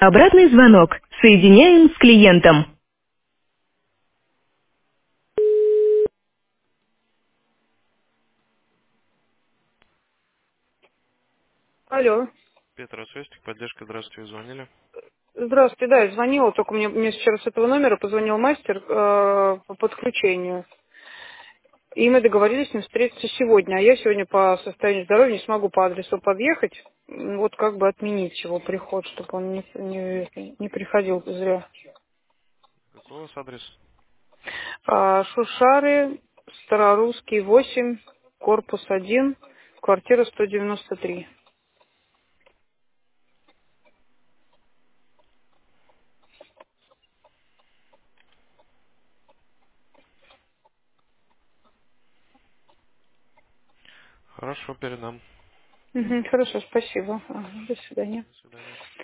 Обратный звонок. Соединяем с клиентом. Алло. Петра Свестик, поддержка, здравствуйте, звонили. Здравствуйте, да, я звонила, только мне сейчас с этого номера позвонил мастер по подключению. И мы договорились с ним встретиться сегодня, а я сегодня по состоянию здоровья не смогу по адресу подъехать, вот как бы отменить его приход, чтобы он не приходил зря. Какой у вас адрес? Шушары, Старорусский, 8, корпус 1, квартира 193. Хорошо, передам. Мгм, хорошо, спасибо. До свидания. До свидания.